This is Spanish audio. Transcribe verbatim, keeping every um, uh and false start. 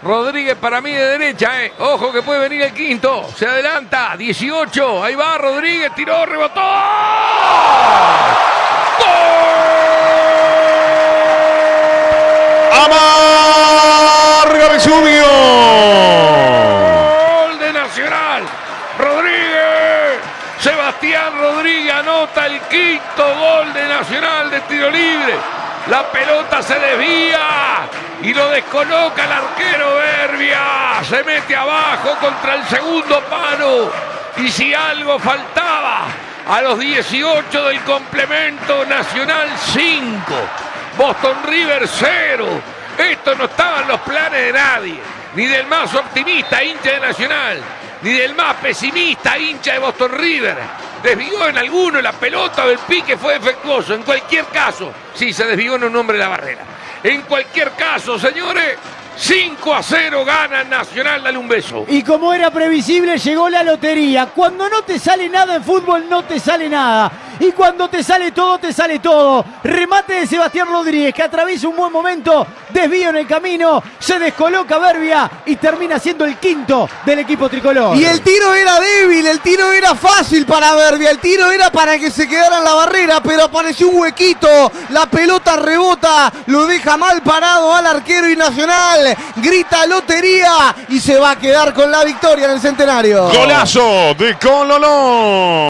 Rodríguez para mí de derecha, eh. Ojo que puede venir el quinto. Se adelanta. dieciocho. Ahí va Rodríguez. Tiró, rebotó. ¡Gol! ¡Amarga Vesubio! Gol de Nacional. Rodríguez. Sebastián Rodríguez anota el quinto gol de Nacional de tiro libre. La pelota se desvía y lo descoloca el arquero Berbia. Se mete abajo contra el segundo palo. Y si algo faltaba, a los dieciocho del complemento, Nacional cinco, Boston River cero. Esto no estaba en los planes de nadie, ni del más optimista hincha de Nacional, ni del más pesimista hincha de Boston River. Desvió en alguno la pelota o el pique fue defectuoso. En cualquier caso, sí, se desvió en un hombre de la barrera. En cualquier caso, señores, cinco a cero gana Nacional, dale un beso. Y como era previsible, llegó la lotería. Cuando no te sale nada en fútbol, no te sale nada. Y cuando te sale todo, te sale todo. Remate de Sebastián Rodríguez, que atraviesa un buen momento, desvío en el camino, se descoloca Berbia y termina siendo el quinto del equipo tricolor. Y el tiro era débil, el tiro era fácil para Berbia, el tiro era para que se quedara en la barrera, pero apareció un huequito, la pelota rebota, lo deja mal parado al arquero y Nacional grita lotería y se va a quedar con la victoria en el Centenario. Golazo de Cololón.